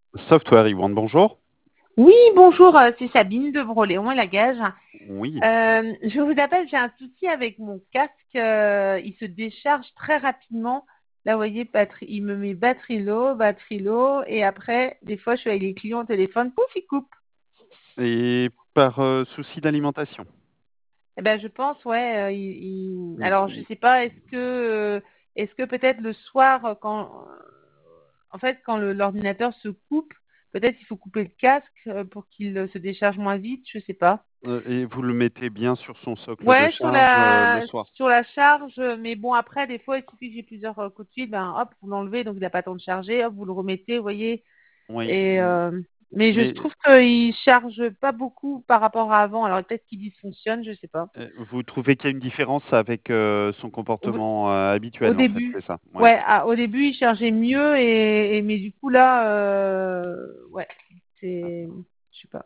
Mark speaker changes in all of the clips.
Speaker 1: Software One, bonjour.
Speaker 2: Oui, bonjour, c'est Sabine de Broléon et Lagage.
Speaker 1: Oui.
Speaker 2: Je vous appelle, j'ai un souci avec mon casque. Il se décharge très rapidement. Là, vous voyez, il me met batterie low, et après, des fois, je suis avec les clients au téléphone, pouf, il coupe.
Speaker 1: Et par souci d'alimentation.
Speaker 2: Eh ben, je pense, ouais. Alors, je
Speaker 1: Mm,
Speaker 2: sais pas, est-ce que peut-être le soir, en fait, quand l'ordinateur se coupe, peut-être il faut couper le casque pour qu'il se décharge moins vite, je sais pas.
Speaker 1: Et vous le mettez bien sur son socle de
Speaker 2: Ouais, sur
Speaker 1: charge le
Speaker 2: la
Speaker 1: soir.
Speaker 2: sur la charge, mais bon après des fois il suffit que j'ai plusieurs coups de fil, ben hop, vous l'enlevez, donc il n'a pas le temps de charger, hop, vous le remettez, vous voyez.
Speaker 1: Oui.
Speaker 2: Et mais je
Speaker 1: Mais
Speaker 2: trouve qu'il charge pas beaucoup par rapport à avant. Alors peut-être qu'il dysfonctionne, je sais pas.
Speaker 1: vous trouvez qu'il y a une différence avec son
Speaker 2: Au,
Speaker 1: comportement
Speaker 2: au
Speaker 1: habituel, en fait,
Speaker 2: début,
Speaker 1: c'est ça? Ouais.
Speaker 2: ouais, au début il chargeait mieux mais du coup là, ouais, c'est, je sais pas.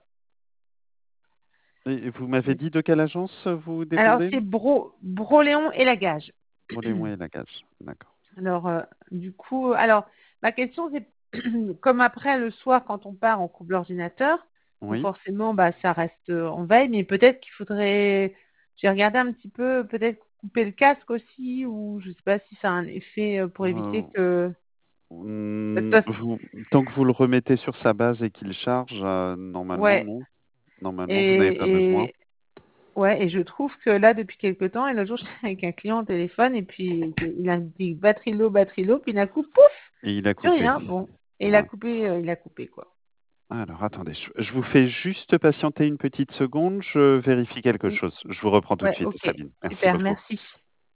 Speaker 1: Et vous m'avez dit de quelle agence vous
Speaker 2: Alors
Speaker 1: dépendez?
Speaker 2: c'est Broléon et Lagage.
Speaker 1: Molémon et Lagage. D'accord.
Speaker 2: Alors, du coup, alors, ma question, c'est comme après le soir, quand on part, on coupe l'ordinateur. Donc,
Speaker 1: Oui.
Speaker 2: forcément, bah, ça reste en veille, mais peut-être qu'il faudrait, j'ai regardé un petit peu, peut-être couper le casque aussi, ou je sais pas si ça a un effet pour éviter
Speaker 1: Euh,
Speaker 2: que. Parce que-
Speaker 1: Tant que vous le remettez sur sa base et qu'il charge, normalement,
Speaker 2: Ouais,
Speaker 1: non. Normalement, vous n'avez pas
Speaker 2: et,
Speaker 1: besoin.
Speaker 2: et, ouais, et je trouve que là, depuis quelque temps, et l'autre jour, j'étais avec un client au téléphone, et puis il a dit batterie low, puis d'un coup, pouf,
Speaker 1: Et il a
Speaker 2: plus
Speaker 1: coupé.
Speaker 2: rien. Bon, et
Speaker 1: Ouais.
Speaker 2: il a coupé, quoi.
Speaker 1: Alors, attendez, je vous fais juste patienter une petite seconde, je vérifie quelque
Speaker 2: Oui.
Speaker 1: chose. Je vous reprends tout de
Speaker 2: Ouais,
Speaker 1: suite,
Speaker 2: ok.
Speaker 1: Sabine. Merci
Speaker 2: Super,
Speaker 1: beaucoup.
Speaker 2: merci.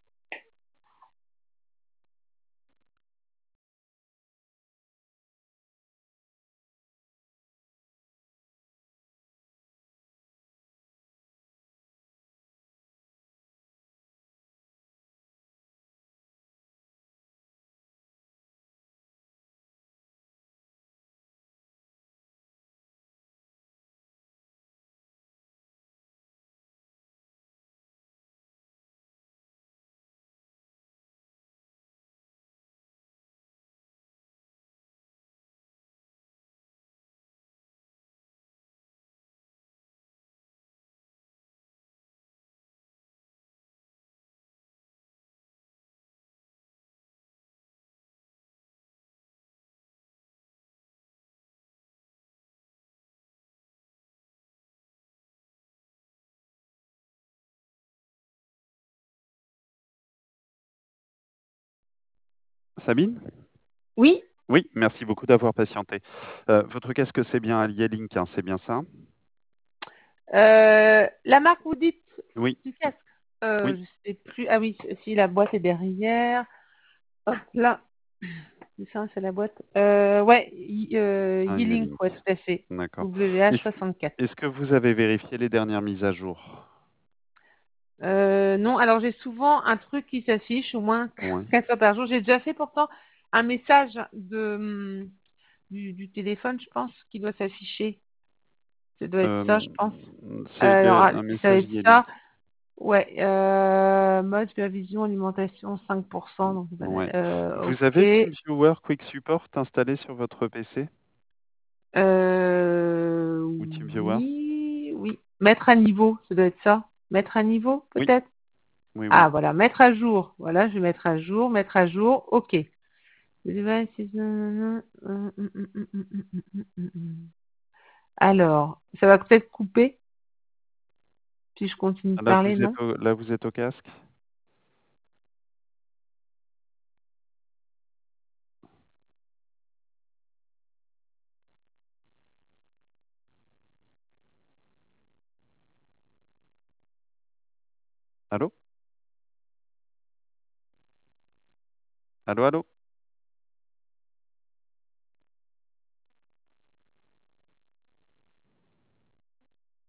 Speaker 1: Sabine?
Speaker 2: Oui,
Speaker 1: Oui, merci beaucoup d'avoir patienté. Votre casque, c'est bien Allié Link, hein, c'est bien ça?
Speaker 2: la marque, vous dites,
Speaker 1: Oui,
Speaker 2: du casque.
Speaker 1: oui,
Speaker 2: Je sais plus. Ah oui, si la boîte est derrière. Hop là, c'est ça, c'est la boîte. Ouais,
Speaker 1: Allié
Speaker 2: Yeelink,
Speaker 1: Link.
Speaker 2: ouais, tout à fait.
Speaker 1: D'accord. Est-ce,
Speaker 2: WH64.
Speaker 1: est-ce que vous avez vérifié les dernières mises à jour?
Speaker 2: Non, alors j'ai souvent un truc qui s'affiche au moins
Speaker 1: Oui.
Speaker 2: 4 fois par jour. J'ai déjà fait pourtant un message du téléphone, je pense, qui doit s'afficher. Ça doit être ça,
Speaker 1: Euh,
Speaker 2: je pense.
Speaker 1: c'est un
Speaker 2: Ça doit
Speaker 1: message
Speaker 2: être
Speaker 1: Yealink.
Speaker 2: ça. Ouais, mode supervision, alimentation, 5%. Donc,
Speaker 1: Ouais. Vous
Speaker 2: ok.
Speaker 1: avez TeamViewer Quick Support installé sur votre PC
Speaker 2: Euh,
Speaker 1: ou TeamViewer?
Speaker 2: oui, oui. Mettre à niveau, ça doit être ça. Mettre à niveau,
Speaker 1: Oui,
Speaker 2: peut-être?
Speaker 1: oui, oui.
Speaker 2: Ah, voilà, mettre à jour. Voilà, je vais mettre à jour. Ok. Alors, ça va peut-être couper si je continue de parler, non?
Speaker 1: Là, vous êtes au casque. Allô? Allô, allô?